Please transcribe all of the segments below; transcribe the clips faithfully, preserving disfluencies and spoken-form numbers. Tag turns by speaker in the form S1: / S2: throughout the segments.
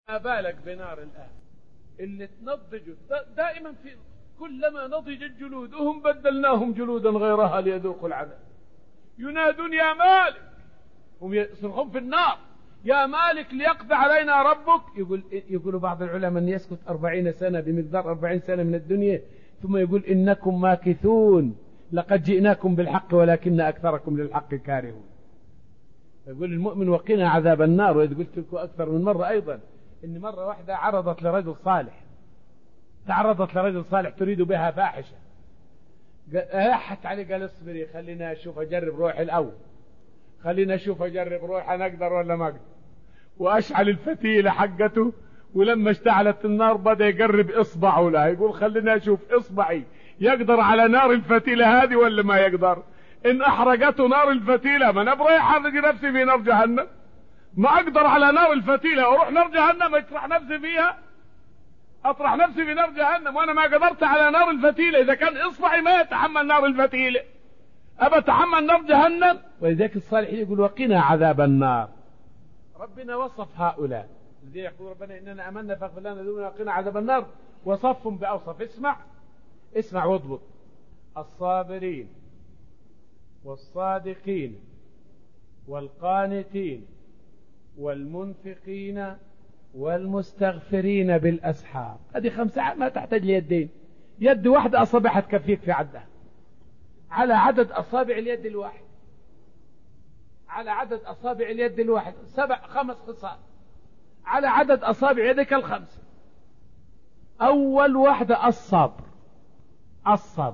S1: ما بالك بنار الآن اللي تنضجوا دائما، في كلما نضجت جلودهم بدلناهم جلودا غيرها ليذوقوا العذاب. ينادون يا مالك، هم يصرخون في النار يا مالك ليقضي علينا ربك. يقول يقول بعض العلماء أن يسكت أربعين سنة بمقدار أربعين سنة من الدنيا، ثم يقول إنكم ماكثون لقد جئناكم بالحق ولكن أكثركم للحق كارهون. يقول المؤمن وقنا عذاب النار. وإذ قلت لكم أكثر من مرة أيضا إن مرة واحدة عرضت لرجل صالح، تعرضت لرجل صالح تريد بها فاحشة، ألحت عليه قال اصبري خلينا أشوف أجرب روحي الأول، خلينا أشوف أجرب روحي أنا أقدر ولا ما أقدر. وأشعل الفتيلة حقته، ولما اشتعلت النار بدأ يقرب إصبعه لها، يقول خلينا أشوف إصبعي يقدر على نار الفتيلة هذه ولا ما يقدر. إن أحرقته نار الفتيلة ما نبغى يحرق نفسي في نار جهنم، ما أقدر على نار الفتيلة وأروح نار جهنم أطرح نفسي فيها، أطرح نفسي في نار جهنم وأنا ما قدرت على نار الفتيلة. إذا كان إصبعي ما يتحمل نار الفتيلة أبى أتحمل نار جهنم. ولذلك الصالحين يقول وقنا عذاب النار. ربنا وصف هؤلاء الذين يقول ربنا إننا أمنا فاغفر لنا ذنوبنا وقنا عذاب النار، وصفهم بأوصف. اسمع اسمع واضبط: الصابرين والصادقين والقانتين والمنفقين والمستغفرين بالأسحار. هذه خمسة ما تحتاج ليدين، يد واحدة أصابعها تكفيك في عدها، على عدد أصابع اليد الواحد، على عدد أصابع اليد الواحد سبع خمس خصال على عدد أصابع يدك الخمسة. أول واحدة الصبر، الصبر.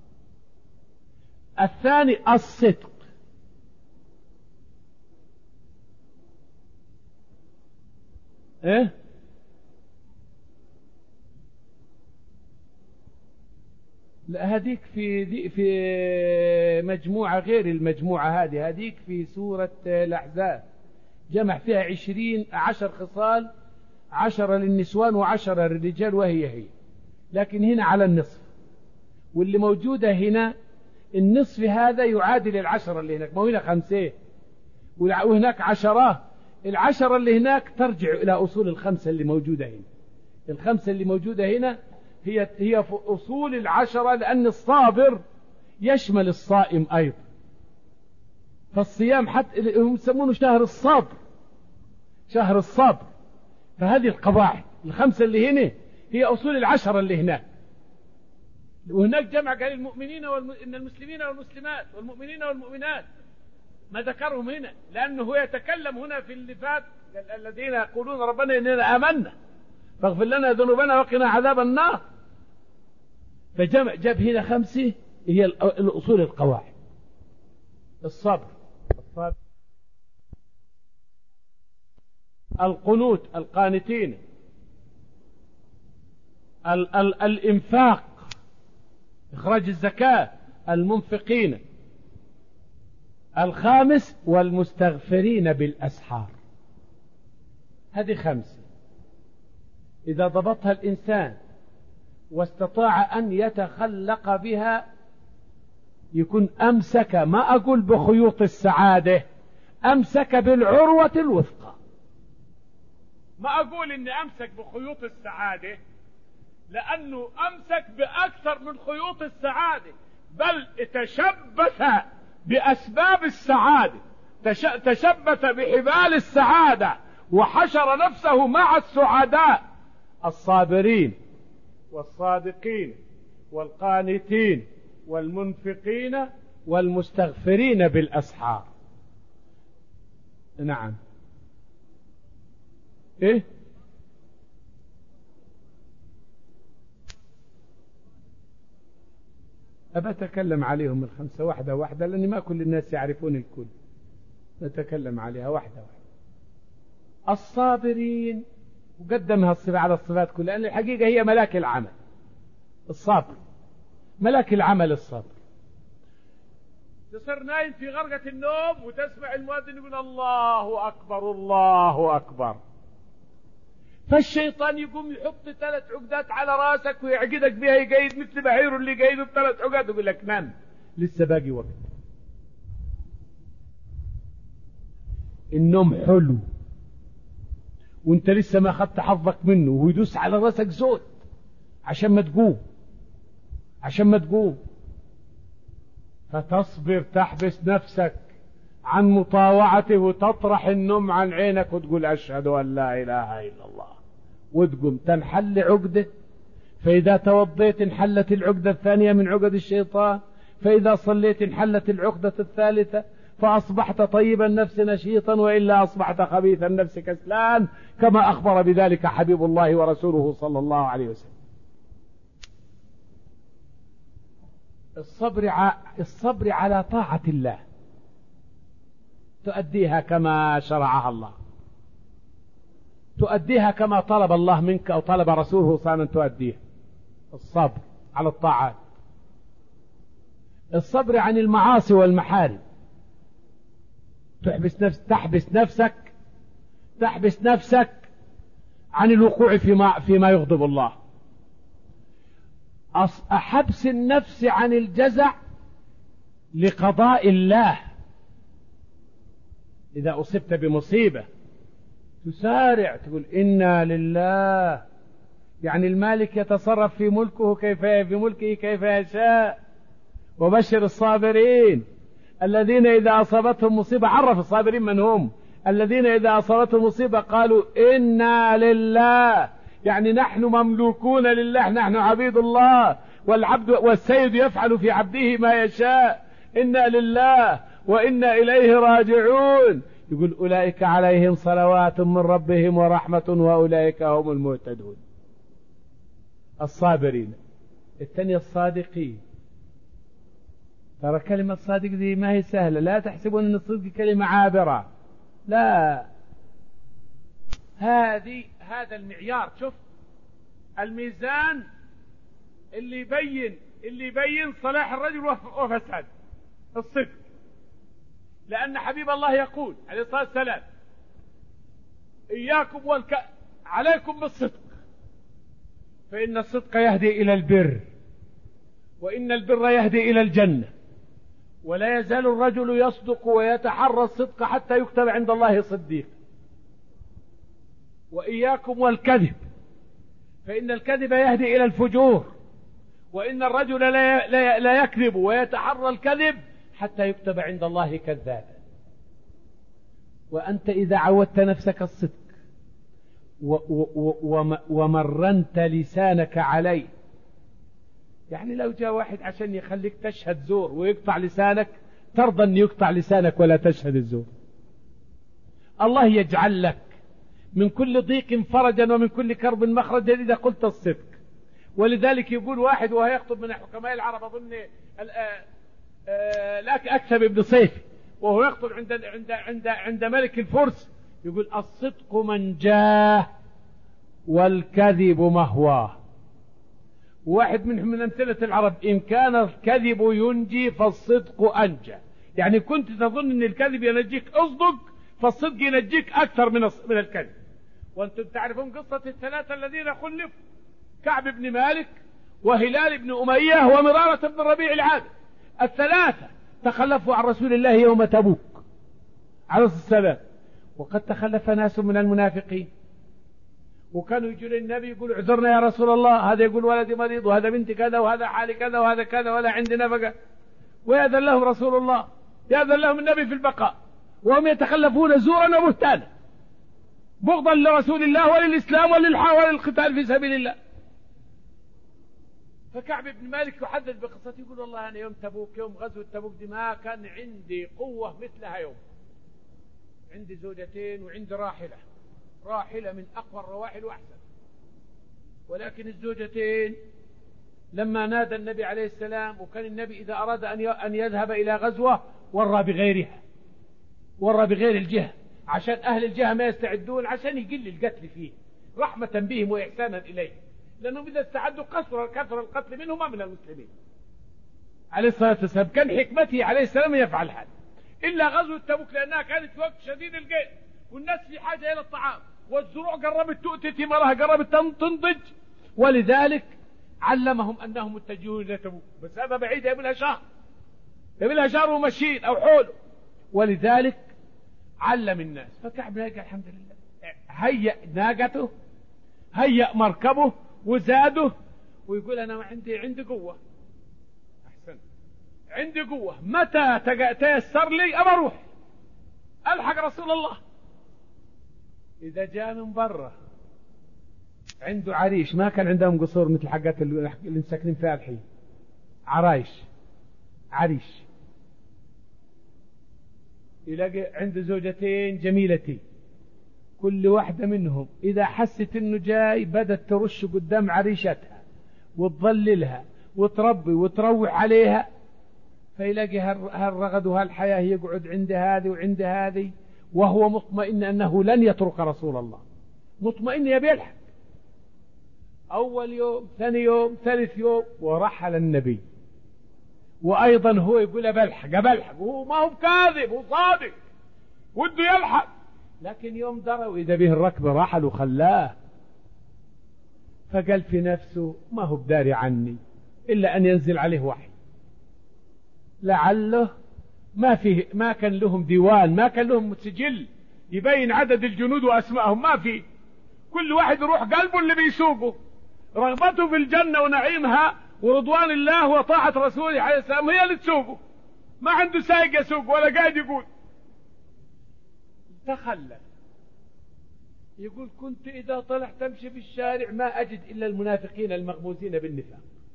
S1: الثاني الصدق، ايه لا هذيك في دي في مجموعة غير المجموعة هذه، هذيك في سورة الأحزاب جمع فيها عشرين عشر خصال، عشرة للنسوان وعشرة للرجال وهي هي، لكن هنا على النصف. واللي موجودة هنا النصف هذا يعادل العشرة اللي هناك، ما هنا خمسة وهناك عشرة، العشرة اللي هناك ترجع إلى أصول الخمسة اللي موجودة هنا. الخمسة اللي موجودة هنا هي هي في أصول العشرة، لأن الصابر يشمل الصائم أيضا. فالصيام حتى هم يسمونه شهر الصبر، شهر الصبر. فهذه القواعد الخمسة اللي هنا هي أصول العشرة اللي هناك. وهناك جمع قال المؤمنين والم... إن المسلمين والمسلمات والمؤمنين والمؤمنات، ما ذكرهم هنا لأنه هو يتكلم هنا في اللي فات الذين يقولون ربنا إننا آمنا فاغفر لنا ذنوبنا وقنا عذاب النار. فجمع جاب هنا خمسة هي الأصول القواعد: الصبر، الصبر، القنوت، القانتين، ال ال الإنفاق، إخراج الزكاة، المنفقين. الخامس والمستغفرين بالأسحار. هذه خمسة إذا ضبطها الإنسان واستطاع أن يتخلق بها يكون أمسك، ما أقول بخيوط السعادة، أمسك بالعروة الوثقى. ما أقول إني أمسك بخيوط السعادة لأنه أمسك بأكثر من خيوط السعادة، بل تشبث بأسباب السعادة، تشبث بحبال السعادة وحشر نفسه مع السعداء: الصابرين والصادقين والقانتين والمنفقين والمستغفرين بالأسحار. نعم. ايه أبى أتكلم عليهم الخمسة واحدة واحدة، لأن ما كل الناس يعرفون الكل، نتكلم عليها واحدة واحدة. الصابرين وقدمها الصفة على الصفات كلها، لأن الحقيقة هي ملاك العمل. الصبر ملاك العمل، الصبر. تصير نايم في غرقة النوم وتسمع المؤذن يقول الله أكبر الله أكبر، فالشيطان يقوم يحط ثلاث عقدات على راسك ويعقدك بها، يقيد مثل بعيره اللي يقيده بثلاث عقد، ويقول لك نام لسه باقي وقت. النوم حلو وانت لسه ما أخذت حظك منه، ويدوس على راسك زود عشان ما تقوم عشان ما تقوم فتصبر، تحبس نفسك عن مطاوعته، وتطرح النوم عن عينك وتقول أشهد أن لا إله إلا الله، وتقوم تنحل عقدة. فإذا توضيت انحلت العقدة الثانية من عقد الشيطان، فإذا صليت انحلت العقدة الثالثة، فأصبحت طيب النفس نشيطا، وإلا أصبحت خبيث النفس كسلان، كما أخبر بذلك حبيب الله ورسوله صلى الله عليه وسلم. الصبر ع... الصبر على طاعة الله، تؤديها كما شرعها الله، تؤديها كما طلب الله منك أو طلب رسوله صلى الله عليه وسلم تؤديها. الصبر على الطاعات، الصبر عن المعاصي والمحارم، تحبس نفس تحبس نفسك تحبس نفسك عن الوقوع فيما فيما يغضب الله. حبس النفس عن الجزع لقضاء الله. إذا أصبت بمصيبة تسارع تقول إنا لله، يعني المالك يتصرف في ملكه كيف في ملكه كيف يشاء. وبشر الصابرين الذين إذا أصابتهم مصيبة، عرف الصابرين من هم، الذين إذا أصابتهم مصيبة قالوا إنا لله، يعني نحن مملوكون لله، نحن عبيد الله، والعبد والسيد يفعل في عبده ما يشاء، إنا لله وإنا إليه راجعون. يقول أولئك عليهم صلوات من ربهم ورحمة وأولئك هم المهتدون. الصابرين. الثانية الصادقين. ترى كلمة صادق دي ما هي سهلة، لا تحسبون أن الصدق كلمة عابرة، لا، هذه هذا المعيار. شوف الميزان اللي يبين اللي يبين صلاح الرجل وفساد الصدق، لأن حبيب الله يقول عليه الصلاة والسلام إياكم والك عليكم بالصدق، فإن الصدق يهدي إلى البر، وإن البر يهدي إلى الجنة، ولا يزال الرجل يصدق ويتحرى الصدق حتى يكتب عند الله صديق. وإياكم والكذب، فإن الكذب يهدي إلى الفجور، وإن الرجل لا لا لا يكذب ويتحرى الكذب حتى يكتب عند الله كذابا. وأنت إذا عودت نفسك الصدق ومرنت لسانك عليه، يعني لو جاء واحد عشان يخليك تشهد زور ويقطع لسانك، ترضى أن يقطع لسانك ولا تشهد الزور؟ الله يجعل لك من كل ضيق فرجا ومن كل كرب مخرجا إذا قلت الصدق. ولذلك يقول واحد وهو يخطب من حكماء العرب، أظن لك أكثب ابن صيف، وهو يخطب عند عند عند عند ملك الفرس، يقول الصدق منجاه والكذب مهواه. واحد من من أمثلة العرب، إن كان الكذب ينجي فالصدق أنجى، يعني كنت تظن أن الكذب ينجيك، أصدق فالصدق ينجيك أكثر من من الكذب. وأنتم تعرفون قصة الثلاثة الذين خلفوا، كعب بن مالك وهلال بن أمية ومرارة بن ربيع العادل، الثلاثة تخلفوا عن رسول الله يوم تبوك عليه السلام. وقد تخلف ناس من المنافقين، وكانوا يجوا للنبي يقولوا اعذرنا يا رسول الله، هذا يقول ولدي مريض، وهذا بنتي كذا، وهذا حالي كذا، وهذا كذا، ولا عندي نفقة، ويأذن لهم رسول الله، يأذن لهم النبي في البقاء، وهم يتخلفون زورا وبهتانا بغضا لرسول الله وللإسلام وللقتال في سبيل الله. فكعب بن مالك يحدث بقصته، يقول والله أنا يوم تبوك، يوم غزوة تبوك دي، ما كان عندي قوة مثلها يوم، عندي زوجتين وعندي راحلة، راحلة من أقوى الرواحل وأحسن، ولكن الزوجتين لما نادى النبي عليه السلام، وكان النبي إذا أراد أن يذهب إلى غزوة ورى بغيرها، ورى بغير الجهة، عشان أهل الجهة ما يستعدون، عشان يقل القتل فيه رحمة بهم وإحسانا إليهم، لأنهم إذا استعدوا كثر كثر القتل منهم من المسلمين. عليه الصلاة والسلام كان حكمته عليه السلام يفعل هذا، إلا غزوة تبوك لأنها كانت في وقت شديد الجيش، والناس في حاجة إلى الطعام، والزروع قربت تؤتي ثمارها، قربت تنضج، ولذلك علمهم أنهم متجهون إلى تبوك، بس هذا بعيد يبلها شهر، يبلها شهر ومشين أو حول، ولذلك علم الناس. فكعب قال الحمد لله هيأ ناقته، هيأ مركبه وزاده، ويقول أنا عندي عندي قوة. أحسن، عندي قوة، متى تيسر لي أما أروح ألحق رسول الله. إذا جاء من برا عنده عريش، ما كان عندهم قصور مثل حقات اللي مسكنين فيها الحين، عرايش عريش، يلاقي عنده زوجتين جميلتين، كل واحدة منهم إذا حست إنه جاي بدأت ترش قدام عريشتها وتظللها وتربي وتروح عليها، فيلاقي هالرغد وهالحياة يقعد عند هذه وعند هذه، وهو مطمئن أنه لن يترك رسول الله، مطمئن يبي يلحق. أول يوم، ثاني يوم، ثالث يوم، ورحل النبي، وأيضا هو يقول بلحق بلحق، وهو ما هو كاذب، هو صادق وده يلحق، لكن يوم دروا إذا به الركب رحل وخلاه، فقال في نفسه ما هو بداري عني إلا أن ينزل عليه وحي، لعله ما فيه، ما كان لهم ديوان، ما كان لهم سجل يبين عدد الجنود وأسمائهم، ما في، كل واحد يروح قلبه اللي بيسوقه، رغبته في الجنة ونعيمها ورضوان الله وطاعة رسوله عليه السلام هي اللي تسوقه، ما عنده سايق يسوق ولا قاعد يقول. تخلف، يقول كنت إذا طلعت تمشي في الشارع ما أجد إلا المنافقين المغموزين بالنفاق.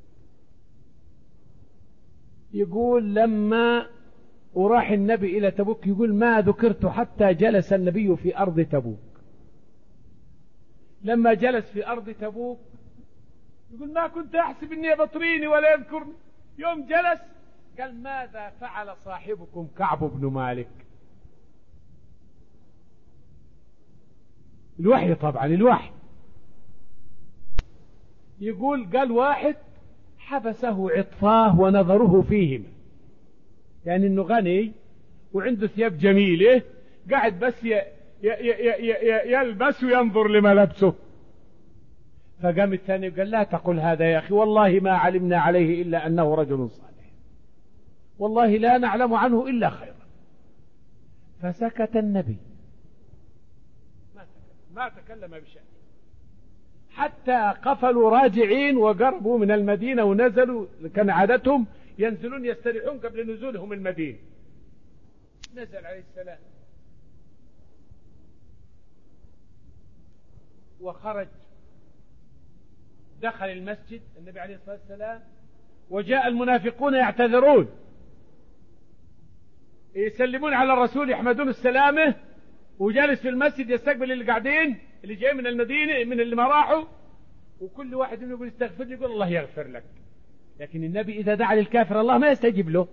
S1: يقول لما وراح النبي إلى تبوك، يقول ما ذكرت حتى جلس النبي في أرض تبوك. لما جلس في أرض تبوك يقول ما كنت أحسب إني بطريني ولا يذكرني، يوم جلس قال ماذا فعل صاحبكم كعب بن مالك؟ الوحي طبعا، الوحي. يقول قال واحد حبسه عطفاه ونظره فيهما، يعني انه غني وعنده ثياب جميلة، قاعد بس ي... ي... ي... ي... يلبس وينظر لملابسه. فقام الثاني قال لا تقل هذا يا أخي، والله ما علمنا عليه إلا أنه رجل صالح، والله لا نعلم عنه إلا خيرا. فسكت النبي ما تكلم بشيء، حتى قفلوا راجعين وقربوا من المدينة ونزلوا، كان عادتهم ينزلون يستريحون قبل نزولهم المدينة. نزل عليه السلام وخرج، دخل المسجد النبي عليه الصلاة والسلام، وجاء المنافقون يعتذرون يسلمون على الرسول يحمدون السلامة، وجالس في المسجد يستقبل اللي قاعدين اللي جاي من المدينة من اللي ما راحوا، وكل واحد منهم يقول استغفر لي، يقول الله يغفر لك. لكن النبي إذا دعا للكافر الله ما يستجيب له،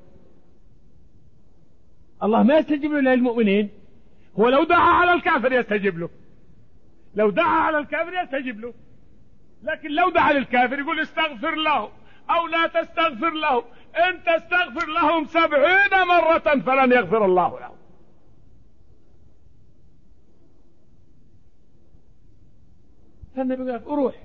S1: الله ما يستجيب له للمؤمنين. هو لو دعا على الكافر يستجيب له، لو دعا على الكافر يستجيب له، لكن لو دعا للكافر يقول استغفر له أو لا تستغفر له، إن تستغفر لهم سبعين مرة فلن يغفر الله لهم. فالنبي قال اروح.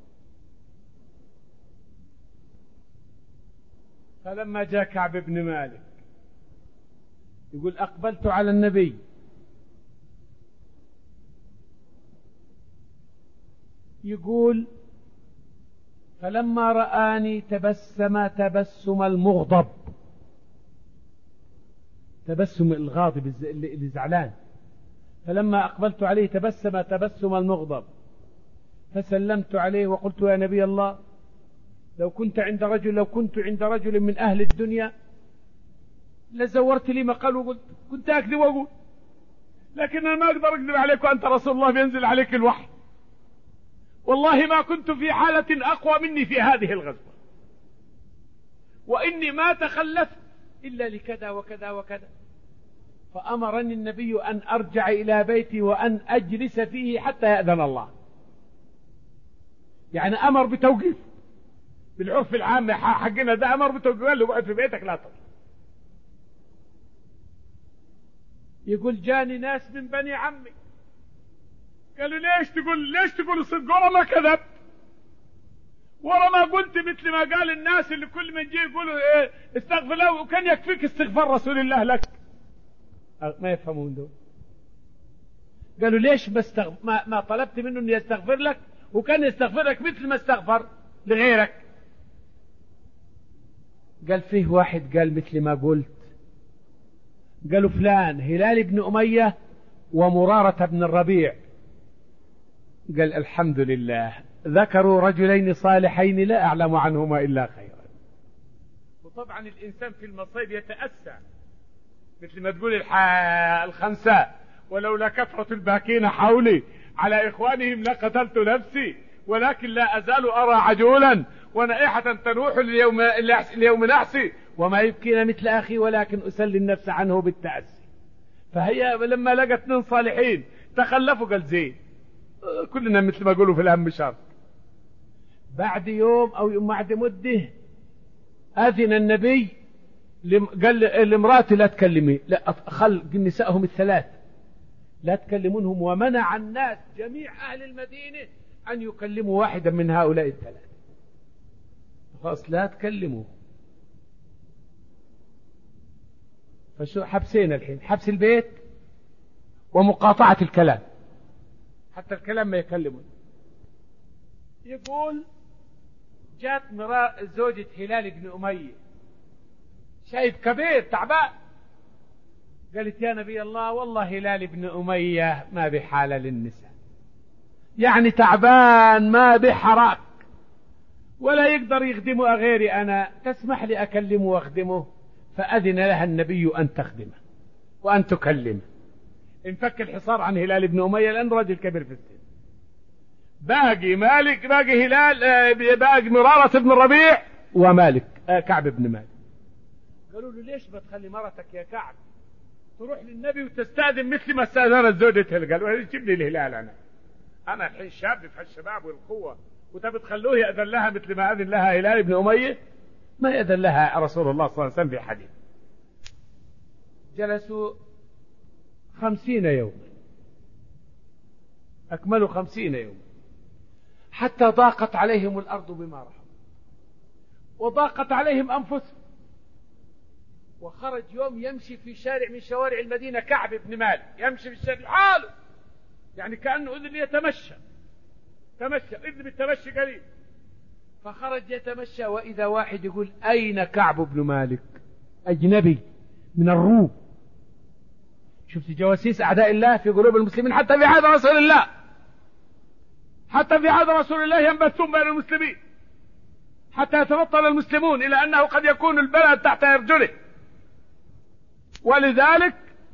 S1: فلما جاء كعب بن مالك يقول أقبلت على النبي يقول فلما رآني تبسم تبسم المغضب، تبسم الغاضب اللي زعلان، فلما أقبلت عليه تبسم تبسم المغضب، فسلمت عليه وقلت يا نبي الله لو كنت عند رجل لو كنت عند رجل من أهل الدنيا لزورت لي مقال وقلت كنت أكذب وأقول، لكن أنا ما أقدر أكذب عليك وأنت رسول الله بينزل عليك الوحي، والله ما كنت في حالة أقوى مني في هذه الغزوة، وإني ما تخلفت إلا لكذا وكذا وكذا. فأمرني النبي أن أرجع إلى بيتي وأن أجلس فيه حتى يأذن الله، يعني أمر بتوقيف بالعرف العام حقنا، ده أمر بتوقيف، قال له اقعد في بيتك لا تطلع. يقول جاني ناس من بني عمي قالوا ليش تقول ليش تقول الصدق ورا ما كذبت، ورا ما قلت مثل ما قال الناس اللي كل من جي يقولوا ايه استغفر الله، وكان يكفيك استغفار رسول الله لك. ما يفهمون دول، قالوا ليش بستغ... ما... ما طلبت منه أن يستغفر لك؟ وكان يستغفر لك مثل ما استغفر لغيرك. قال فيه واحد قال مثل ما قلت. قالوا فلان هلال بن أمية ومرارة بن الربيع. قال الحمد لله، ذكروا رجلين صالحين لا أعلم عنهما إلا خيرا. وطبعا الإنسان في المصيب يتأسى، مثل ما تقول الخنساء: ولولا كثرة الباكين حولي على إخوانهم لقتلت نفسي، ولكن لا أزال أرى عجولا ونائحة تنوح اليوم, اليوم نحسي، وما يبكينا مثل أخي ولكن أسلي النفس عنه بالتأسي. فهي لما لقت اثنين صالحين تخلفوا قال زين، كلنا مثل ما يقولوا في الهم شر. بعد يوم أو يوم بعد مدة أذن النبي، قال لامرأتي لا تكلمي، لا خل نسائهم الثلاث لا تكلمونهم، ومنع الناس جميع أهل المدينة أن يكلموا واحدا من هؤلاء الثلاث. خلاص لا تكلموا. فشو حبسين الحين؟ حبس البيت ومقاطعة الكلام، حتى الكلام ما يكلمون. يقول جات مرا زوجة هلال بن أمية، شايب كبير تعبان، قالت يا نبي الله والله هلال بن أمية ما بحالة للنساء، يعني تعبان ما بحراك ولا يقدر يخدمه غيري أنا، تسمح لي أكلمه واخدمه؟ فأذن لها النبي أن تخدمه وأن تكلمه. انفك الحصار عن هلال بن أمية لأن رجل كبير في السن. باقي مالك، باقي هلال، باقي مرارة بن الربيع ومالك كعب بن مالك. قالوا له ليش بتخلي مرتك يا كعب تروح للنبي وتستأذن مثل ما استأذنت زوجته؟ قالوا جيب لي الهلال، أنا أنا الحين شاب في الشباب والقوة، وتبي تخلوه يأذن لها مثل ما أذن لها هلال بن أمية؟ ما يأذن لها رسول الله صلى الله عليه وسلم في حديث. جلسوا خمسين يوما، أكملوا خمسين يوما، حتى ضاقت عليهم الأرض بما رحمت وضاقت عليهم أنفسهم. وخرج يوم يمشي في شارع من شوارع المدينة كعب بن مالك، يمشي في الشارع حاله، يعني كأنه إذن يتمشى تمشى إذن بالتمشي قليل. فخرج يتمشى وإذا واحد يقول أين كعب بن مالك؟ أجنبي من الروم. شفت جواسيس أعداء الله في قلوب المسلمين حتى في عهد رسول الله، حتى في عهد رسول الله ينبثون بين المسلمين حتى يتبطل المسلمون إلى أنه قد يكون البلد تحت أرجله. ولذلك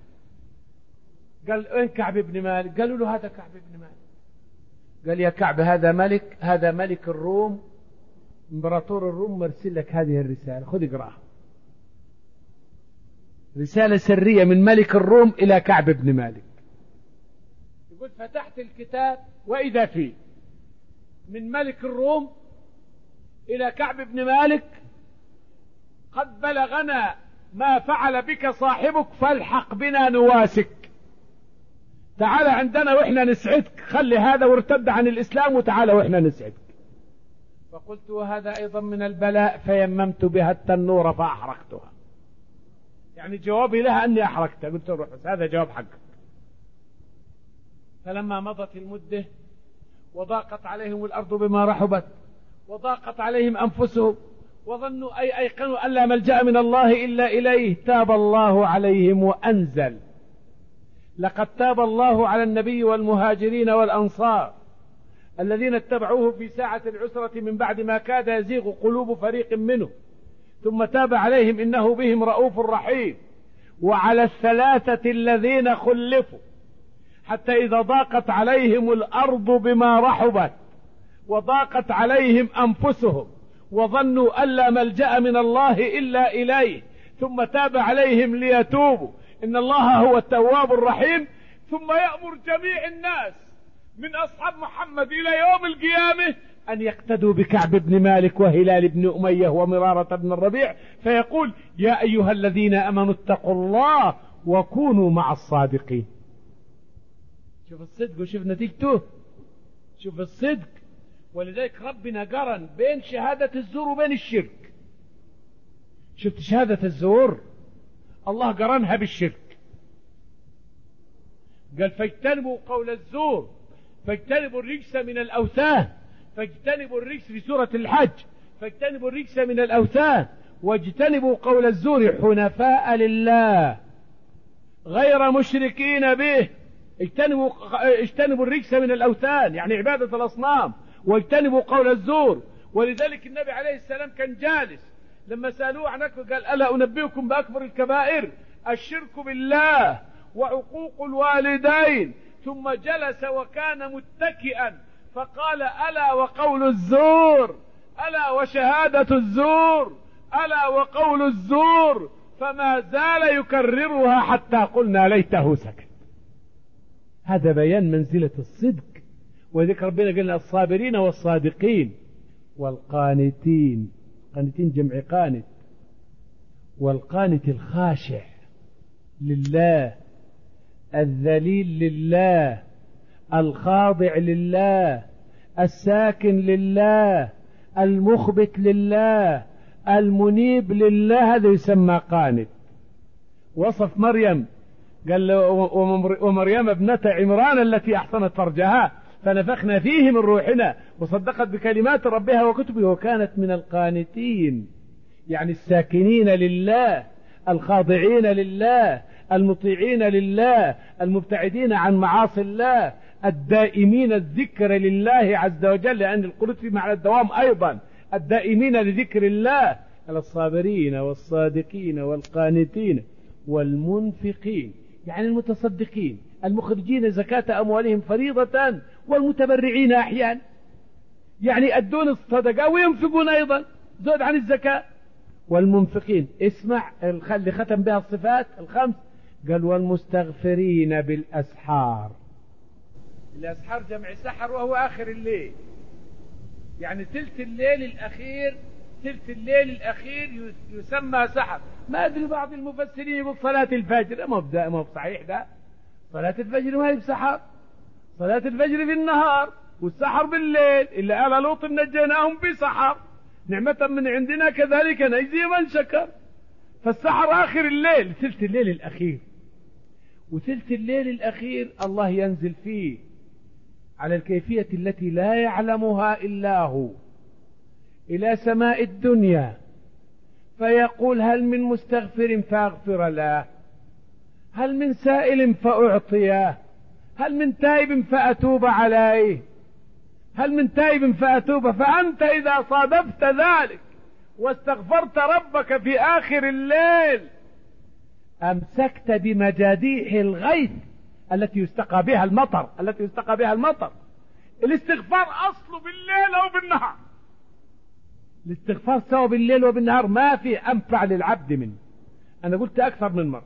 S1: قال وين كعب بن مالك؟ قالوا له هذا كعب بن مالك. قال يا كعب هذا ملك، هذا ملك الروم، امبراطور الروم مرسل لك هذه الرسالة، خذ اقراها. رسالة سرية من ملك الروم إلى كعب بن مالك. يقول فتحت الكتاب وإذا فيه من ملك الروم إلى كعب بن مالك: قد بلغنا ما فعل بك صاحبك فالحق بنا نواسك، تعال عندنا وإحنا نسعدك، خلي هذا وارتد عن الإسلام وتعال وإحنا نسعدك. فقلت وهذا أيضا من البلاء، فيممت بها التنور فأحرقتها. يعني جوابي لها أني أحرقتها. قلت روح بس هذا جواب حقك. فلما مضت المدة وضاقت عليهم الأرض بما رحبت وضاقت عليهم أنفسهم وظنوا أي أيقنوا أن لا ملجأ من الله إلا إليه، تاب الله عليهم وأنزل: لقد تاب الله على النبي والمهاجرين والأنصار الذين اتبعوه في ساعة العسرة من بعد ما كاد يزيغ قلوب فريق منهم ثم تاب عليهم إنه بهم رؤوف رحيم. وعلى الثلاثة الذين خلفوا حتى إذا ضاقت عليهم الأرض بما رحبت وضاقت عليهم أنفسهم وظنوا أن لا ملجأ من الله إلا إليه ثم تاب عليهم ليتوبوا إن الله هو التواب الرحيم. ثم يأمر جميع الناس من أصحاب محمد إلى يوم القيامة أن يقتدوا بكعب بن مالك وهلال بن أمية ومرارة بن الربيع، فيقول: يا أيها الذين أمنوا اتقوا الله وكونوا مع الصادقين. شوف الصدق وشوف نتيجته، شوف الصدق. ولذلك ربنا قرن بين شهادة الزور وبين الشرك. شفت شهادة الزور الله قرنها بالشرك، قال فاجتنبوا قول الزور، فاجتنبوا الرجس من الأوثان، فاجتنبوا الرجس في سورة الحج، فاجتنبوا الرجس من الأوثان واجتنبوا قول الزور حنفاء لله غير مشركين به. اجتنبوا اجتنبوا الرجس من الأوثان يعني عبادة الأصنام، واجتنبوا قول الزور. ولذلك النبي عليه السلام كان جالس لما سألوه عن أكبر قال ألا أنبئكم بأكبر الكبائر؟ الشرك بالله وعقوق الوالدين. ثم جلس وكان متكئا فقال ألا وقول الزور، ألا وشهادة الزور، ألا وقول الزور، فما زال يكررها حتى قلنا ليته سكت. هذا بيان منزلة الصدق. وذكر ربنا قلنا الصابرين والصادقين والقانتين، قانتين جمع قانت، والقانت الخاشع لله، الذليل لله، الخاضع لله، الساكن لله، المخبت لله، المنيب لله، هذا يسمى قانت. وصف مريم قال ومريم ابنة عمران التي أحصنت فرجها فنفخنا فيه من روحنا وصدقت بكلمات ربها وكتبه وكانت من القانتين، يعني الساكنين لله، الخاضعين لله، المطيعين لله، المبتعدين عن معاصي الله، الدائمين الذكر لله عز وجل، لأن القنوت في معنى الدوام أيضا، الدائمين لذكر الله، الصابرين والصادقين والقانتين والمنفقين، يعني المتصدقين المخرجين زكاة أموالهم فريضة والمتبرعين أحيانا، يعني أدون الصدقة وينفقون أيضا زود عن الزكاة. والمنفقين اسمع اللي ختم بها الصفات الخمس قال والمستغفرين بالأسحار. الأسحار جمع سحر وهو آخر الليل، يعني ثلث الليل الأخير، ثلث الليل الأخير يسمى سحر. ما أدري بعض المفسرين يقول صلاة الفجر، ما بدا ما بصحيح ده، صلاة الفجر ما هي بسحر، صلاة الفجر في النهار والسحر بالليل، إلا آل لوط نجيناهم بسحر نعمة من عندنا كذلك نجزي من شكر. فالسحر آخر الليل، ثلث الليل الأخير. وثلث الليل الأخير الله ينزل فيه على الكيفية التي لا يعلمها إلا هو إلى سماء الدنيا فيقول هل من مستغفر فأغفر له، هل من سائل فأعطيه، هل من تائب فأتوب عليه، هل من تائب فأتوب. فأنت إذا صادفت ذلك واستغفرت ربك في آخر الليل أمسكت بمجاديح الغيث التي يستقى بها المطر، التي يستقى بها المطر. الاستغفار أصله بالليل أو بالنهار، الاستغفار سواء بالليل وبالنهار، ما في أنفع للعبد منه. أنا قلت أكثر من مرة،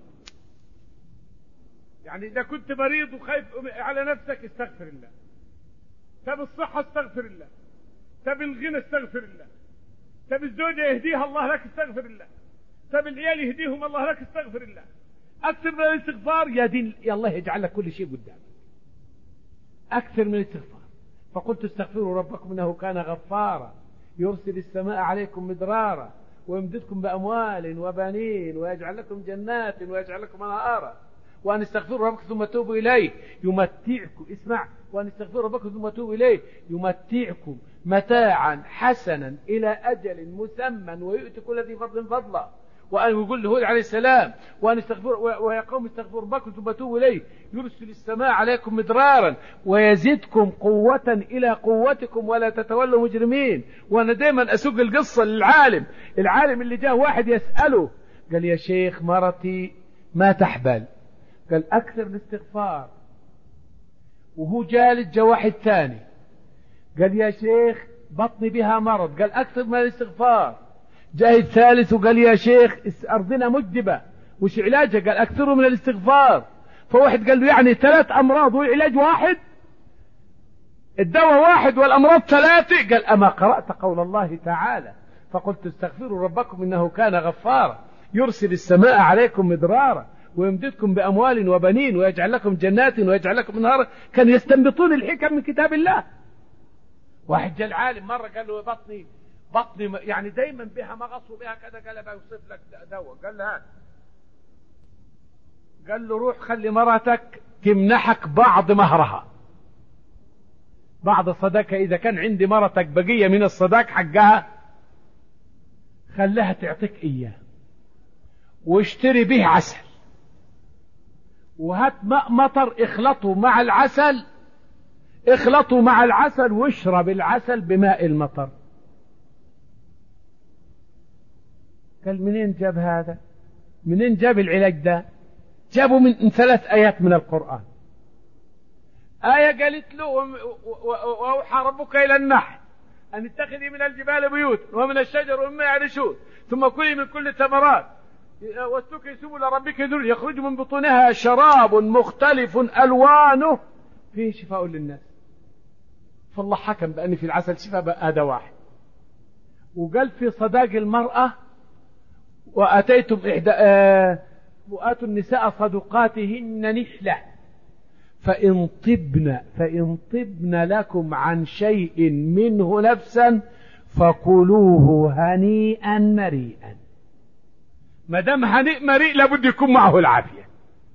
S1: يعني إذا كنت مريض وخايف على نفسك استغفر الله، تب الصحة استغفر الله، تب الغنى استغفر الله، تب الزوجة يهديها الله لك استغفر الله، تب العيال يهديهم الله لك استغفر الله. أكثر من الاستغفار يا دين يا الله يجعل لك كل شيء قدامك، أكثر من الاستغفار. فقلت استغفروا ربكم إنه كان غفارا يرسل السماء عليكم مدرارا ويمددكم بأموال وبنين ويجعل لكم جنات ويجعل لكم أنهارا وأن استغفروا ربكم ثم توبوا إليه يمتعكم. اسمع، وأن استغفروا ربكم ثم توبوا إليه يمتعكم متاعا حسنا إلى أجل مسمى ويؤتي كل ذي فضل فضلا. وأن يقول لهود عليه السلام وأن استغفروا ويا قوم استغفروا ربكم ثم توبوا إليه يرسل السماء عليكم مدرارا ويزدكم قوة إلى قوتكم ولا تتولوا مجرمين. وأنا دائما أسوق القصة للعالم، العالم اللي جاء واحد يسأله قال يا شيخ مرتي ما تحبل، قال أكثر الاستغفار. وهو جالس جاء واحد ثاني قال يا شيخ بطني بها مرض، قال أكثر من الاستغفار. جاء الثالث وقال يا شيخ أرضنا مجدبة وش علاجها، قال أكثر من الاستغفار. فواحد قال له يعني ثلاث أمراض والعلاج واحد، الدواء واحد والأمراض ثلاثة. قال أما قرأت قول الله تعالى فقلت استغفروا ربكم إنه كان غفارا يرسل السماء عليكم مدرارا ويمددكم بأموال وبنين ويجعل لكم جنات ويجعل لكم أنهارا. كانوا يستنبطون الحكم من كتاب الله. واحد جاء العالم مرة قال له بطني بطني يعني دايما بها مغص وبها كذا، قال بيوصف لك دواء. قال له هات، قال له روح خلي مراتك تمنحك بعض مهرها، بعض الصداقة. إذا كان عندي مرتك بقية من الصداق حقها خليها تعطيك إياه، واشتري به عسل، وهات ماء مطر اخلطه مع العسل، اخلطه مع العسل واشرب العسل بماء المطر. قال منين جاب هذا؟ منين جاب العلاج ده؟ جابوا من ثلاث آيات من القرآن. آية قالت له وأوحى ربك إلى النحل أن اتخذي من الجبال بيوت ومن الشجر ومما يعرشون ثم كلي من كل الثمرات واسلكي سبل ربك ذل يخرج من بطونها شراب مختلف ألوانه فيه شفاء للناس. فالله حكم بأن في العسل شفاء، هذا واحد. وقال في صداق المرأة وآتيتم إحدى آه وآتوا النساء صدقاتهن نحلة فإن طبن فإن طبن لكم عن شيء منه نفسا فكلوه هنيئا مريئا. ما دام هنيء مريء لابد يكون معه العافية.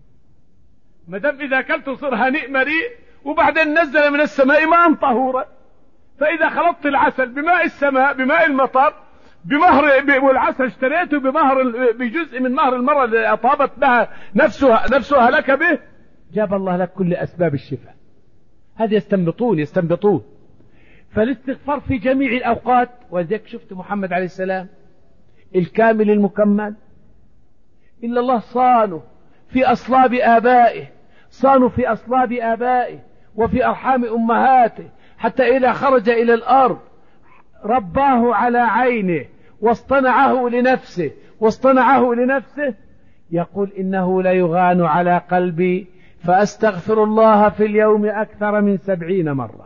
S1: ما دام إذا أكلت صر هنيء مريء وبعدين نزل من السماء ماء طهورا، فإذا خلطت العسل بماء السماء بماء المطر بمهر، والعسل اشتريته بمهر بجزء من مهر المرة اللي أطابت بها نفسها نفسها لك به، جاب الله لك كل أسباب الشفاء. هذه يستنبطون يستنبطون فالاستغفار في جميع الأوقات. وذلك شفت محمد عليه السلام الكامل المكمل، إلا الله صانه في أصلاب آبائه، صانوا في أصلاب آبائه وفي أرحام أمهاته، حتى إذا خرج إلى الأرض رباه على عينه واصطنعه لنفسه واصطنعه لنفسه. يقول إنه لا يغان على قلبي فأستغفر الله في اليوم أكثر من سبعين مرة.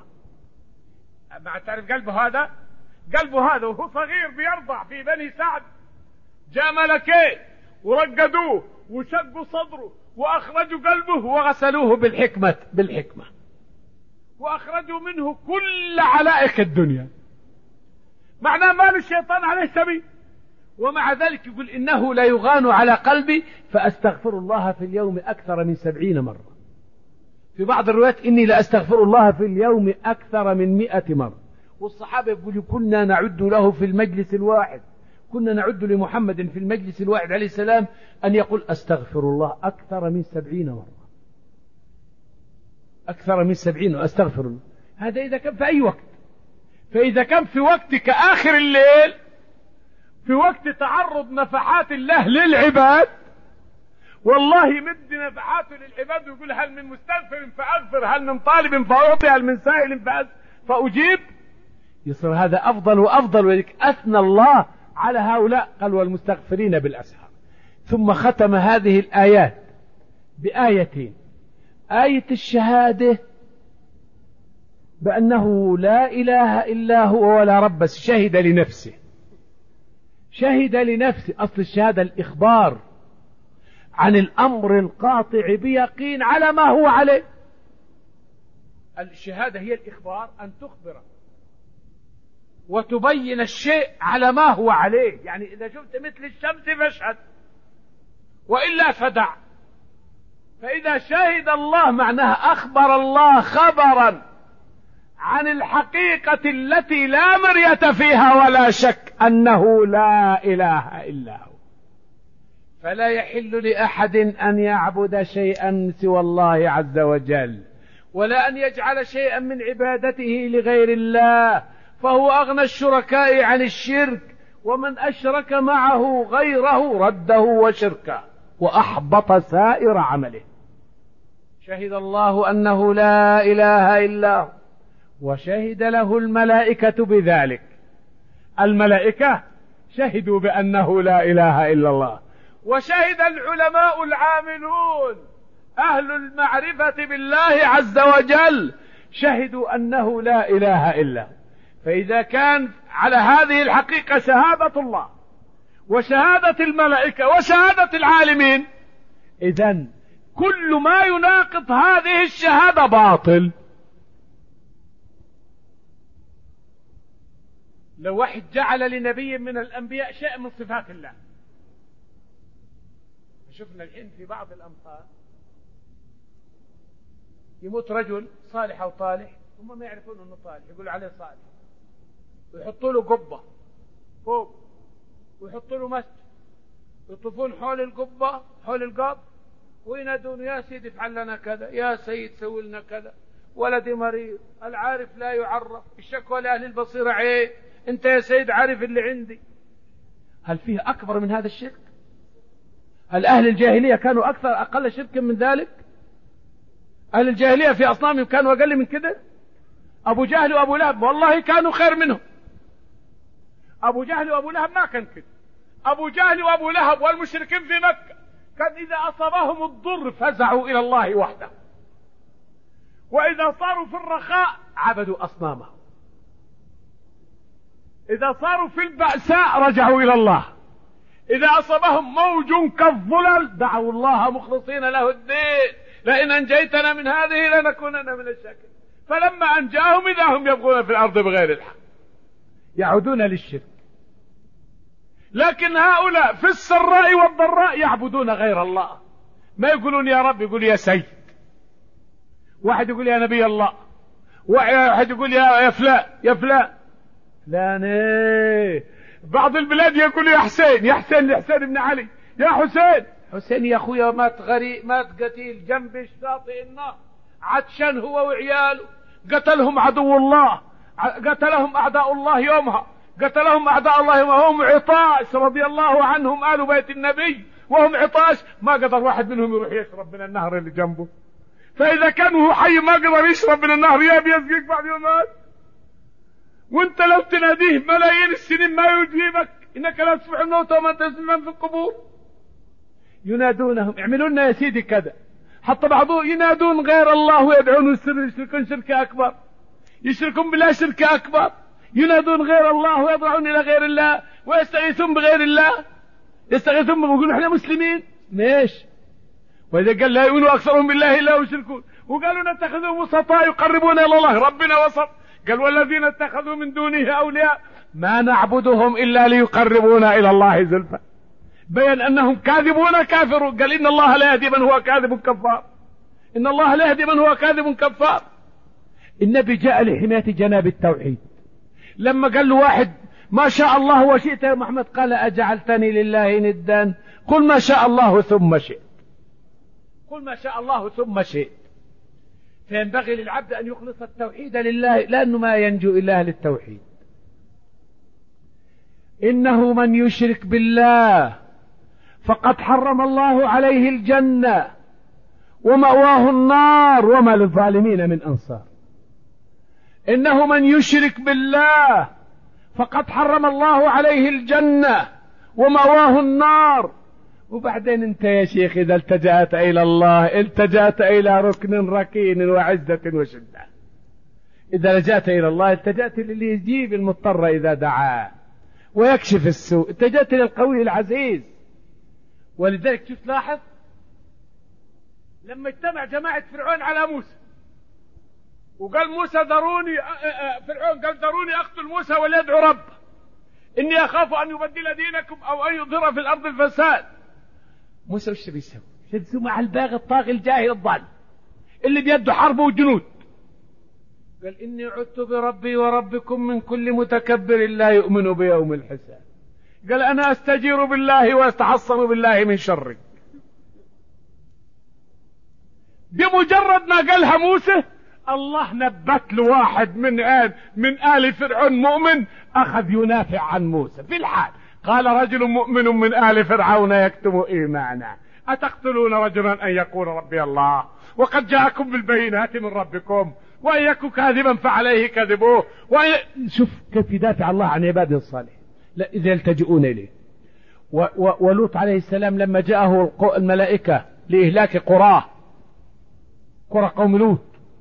S1: ما تعرف قلبه هذا؟ قلبه هذا وهو صغير بيرضع في بني سعد، جاء ملكين ورقدوه وشقوا صدره وأخرجوا قلبه وغسلوه بالحكمة بالحكمة وأخرجوا منه كل علائق الدنيا. معناه ما له الشيطان عليه سبيل، ومع ذلك يقول إنه لا يغان على قلبي فأستغفر الله في اليوم أكثر من سبعين مرة. في بعض الروايات إني لا أستغفر الله في اليوم أكثر من مئة مرة. والصحابة يقولوا كنا نعد له في المجلس الواحد، كنا نعد لمحمد في المجلس الواحد عليه السلام أن يقول أستغفر الله أكثر من سبعين مرة، أكثر من سبعين أستغفر الله. هذا إذا كان في أي وقت. فإذا كان في وقت كآخر الليل، في وقت تعرض نفحات الله للعباد، والله مد نفحاته للعباد ويقول هل من مستغفر فأغفر، هل من طالب فأعطي، هل من سائل فأجيب، يصير هذا أفضل وأفضل. وذلك أثنى الله على هؤلاء، قال والمستغفرين بالأسحار. ثم ختم هذه الآيات بآيتين: آية الشهادة بأنه لا إله إلا هو ولا رب، بس شهد لنفسه، شهد لنفسه. أصل الشهادة الإخبار عن الأمر القاطع بيقين على ما هو عليه. الشهادة هي الإخبار، أن تخبر وتبين الشيء على ما هو عليه. يعني إذا شفت مثل الشمس فاشهد وإلا فدع. فإذا شهد الله معناها أخبر الله خبرا عن الحقيقة التي لا مرية فيها ولا شك أنه لا إله إلا هو. فلا يحل لأحد أن يعبد شيئا سوى الله عز وجل، ولا أن يجعل شيئا من عبادته لغير الله، فهو أغنى الشركاء عن الشرك، ومن أشرك معه غيره رده وشركه وأحبط سائر عمله. شهد الله أنه لا إله إلا هو، وشهد له الملائكة بذلك. الملائكة شهدوا بأنه لا إله إلا الله، وشهد العلماء العاملون أهل المعرفة بالله عز وجل شهدوا أنه لا إله إلا هو. فإذا كان على هذه الحقيقة شهادة الله وشهادة الملائكة وشهادة العالمين، إذن كل ما يناقض هذه الشهادة باطل. لو واحد جعل لنبي من الأنبياء شيء من صفات الله، شفنا الحين في بعض الأمثال يموت رجل صالح أو طالح، هم ما يعرفون أنه طالح، يقولوا عليه صالح، ويحطوا له قبة فوق، ويحطوا له مسجد، يطوفون حول القبة حول القبر وينادون يا سيدي افعل لنا كذا، يا سيد سوي لنا كذا، ولدي مريض، العارف لا يعرف، الشكوى لأهل البصيرة عيب، انت يا سيد عارف اللي عندي. هل فيه أكبر من هذا الشرك؟ هل أهل الجاهلية كانوا أكثر أقل شركا من ذلك؟ أهل الجاهلية في أصنامهم كانوا أقل من كده؟ أبو جهل وأبو لهب والله كانوا خير منهم. أبو جهل وأبو لهب ما كان كده. أبو جهل وأبو لهب والمشركين في مكة كان إذا أصابهم الضر فزعوا إلى الله وحده، وإذا صاروا في الرخاء عبدوا أصنامهم، إذا صاروا في البأساء رجعوا إلى الله، إذا أصابهم موج كالظلل دعوا الله مخلصين له الدين، لئن أنجيتنا من هذه لنكونن من الشاكرين. فلما أنجاهم إذا هم يبغون في الأرض بغير الحق، يعودون للشرك. لكن هؤلاء في السراء والضراء يعبدون غير الله، ما يقولون يا رب، يقول يا سيد، واحد يقول يا نبي الله، واحد يقول يا يا فلان يا فلان فلان ايه. بعض البلاد يقول يا حسين، يا حسين لحسين بن علي، يا حسين حسين يا اخويا مات غريب، مات قتيل جنب الشاطئ النار، عطشان هو وعياله، قتلهم عدو الله، قتلهم اعداء الله يومها، قتلهم اعداء الله وهم عطاش رضي الله عنهم آل بيت النبي، وهم عطاش ما قدر واحد منهم يروح يشرب من النهر اللي جنبه، فاذا كان هو حي ما قدر يشرب من النهر يا بيسقيك بعد يومات، وانت لو تناديه ملايين السنين ما يجيبك، انك لا تسمع الموت وما تسمع في القبور. ينادونهم اعملوا لنا يا سيدي كذا، حتى بعضهم ينادون غير الله ويدعون السر، يشركون شركة اكبر، يشركون بالله شركة اكبر، ينادون غير الله ويضعون الى غير الله ويستغيثون بغير الله، يستغيثون ويقولون احنا مسلمين ليش؟ واذا قال لا يؤمن اكثرهم بالله الا يشركون، وقالوا نتخذوا وسطاء يقربون الى الله، ربنا وسط، قال والذين اتخذوا من دونه اولياء ما نعبدهم الا ليقربونا الى الله زلفى، بين انهم كاذبون كافرون، قال ان الله لا يهدي من هو كاذب كفار، ان الله لا يهدي من هو كاذب كفار. النبي جاء لحماية جناب التوحيد، لما قال له واحد ما شاء الله وشئت يا محمد، قال أجعلتني لله ندا، قل ما شاء الله ثم شئت، قل ما شاء الله ثم شئت. فينبغي للعبد أن يخلص التوحيد لله، لأنه ما ينجو إلا للتوحيد. إنه من يشرك بالله فقد حرم الله عليه الجنة ومأواه النار وما للظالمين من أنصار. إنه من يشرك بالله فقد حرم الله عليه الجنة ومأواه النار. وبعدين انت يا شيخ اذا التجأت الى الله التجأت الى ركن ركين وعزة وشدة، اذا لجأت الى الله التجأت للي يجيب المضطر اذا دعاه ويكشف السوء، التجأت للقوي العزيز. ولذلك شوف لاحظ لما اجتمع جماعة فرعون على موسى وقال موسى ذروني، فرعون قال ذروني اقتل موسى وليدعو ربه اني اخاف ان يبدل دينكم او ان يظهر في الارض الفساد. موسى وش بيسوي؟ شدوا مع الباغي الطاغي الجاهل الضال اللي بيده حرب وجنود، قال اني عدت بربي وربكم من كل متكبر لا يؤمن بيوم الحساب. قال انا استجير بالله واستحصن بالله من شرك. بمجرد ما قالها موسى الله نبت له واحد من آل من آل فرعون مؤمن أخذ ينافع عن موسى في الحال. قال رجل مؤمن من آل فرعون يكتم إيمانه أتقتلون رجلا أن يقول ربي الله وقد جاءكم بالبينات من ربكم وأن يكن كاذبا فعليه كذبوه. وأن... شوف كيف يدافع الله عن عباده الصالحين لا إذا يلتجئون إليه. و... و... ولوط عليه السلام لما جاءه الملائكة لإهلاك قراه قرى قوم لوط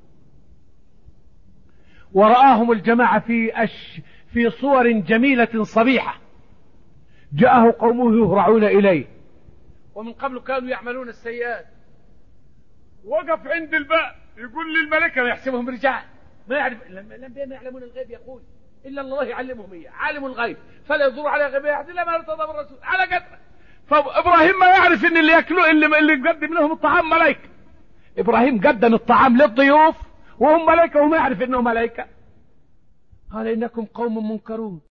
S1: ورآهم الجماعة في أش في صور جميلة صبيحة، جاءه قومه يهرعون إليه ومن قبل كانوا يعملون السيئات، وقف عند الباب يقول للملائكة يحسبهم رجال ما يعرف الأنبياء ما يعلمون الغيب، يقول إلا الله يعلمهم إياه عالم الغيب فلا يظهر على غيبه أحد إلا ما ارتضى بالرسول على قدره. فإبراهيم ما يعرف إن اللي يأكلوا اللي اللي يقدم لهم الطعام ملائكة، إبراهيم قدم الطعام للضيوف وهم ملائكة وما يعرف إنه ملائكة. قال إنكم قوم منكرون.